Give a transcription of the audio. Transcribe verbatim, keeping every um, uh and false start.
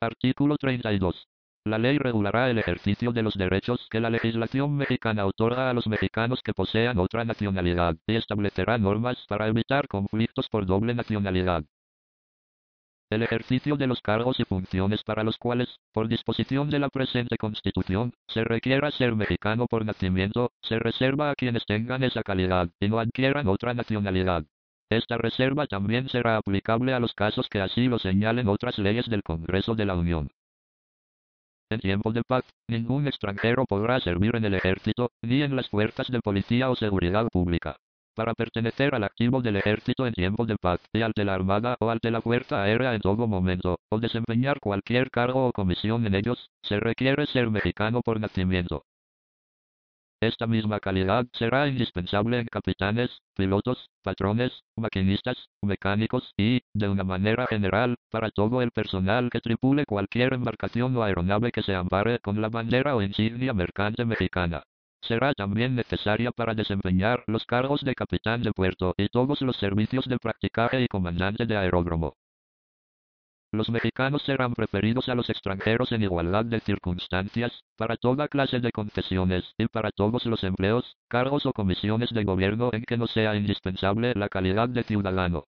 Artículo treinta y dos. La ley regulará el ejercicio de los derechos que la legislación mexicana otorga a los mexicanos que posean otra nacionalidad, y establecerá normas para evitar conflictos por doble nacionalidad. El ejercicio de los cargos y funciones para los cuales, por disposición de la presente Constitución, se requiera ser mexicano por nacimiento, se reserva a quienes tengan esa calidad y no adquieran otra nacionalidad. Esta reserva también será aplicable a los casos que así lo señalen otras leyes del Congreso de la Unión. En tiempo de paz, ningún extranjero podrá servir en el ejército, ni en las fuerzas de policía o seguridad pública. Para pertenecer al activo del ejército en tiempo de paz, y al de la Armada o al de la Fuerza Aérea en todo momento, o desempeñar cualquier cargo o comisión en ellos, se requiere ser mexicano por nacimiento. Esta misma calidad será indispensable en capitanes, pilotos, patrones, maquinistas, mecánicos y, de una manera general, para todo el personal que tripule cualquier embarcación o aeronave que se ampare con la bandera o insignia mercante mexicana. Será también necesaria para desempeñar los cargos de capitán de puerto y todos los servicios de practicaje y comandante de aeródromo. Los mexicanos serán preferidos a los extranjeros en igualdad de circunstancias, para toda clase de concesiones y para todos los empleos, cargos o comisiones de gobierno en que no sea indispensable la calidad de ciudadano.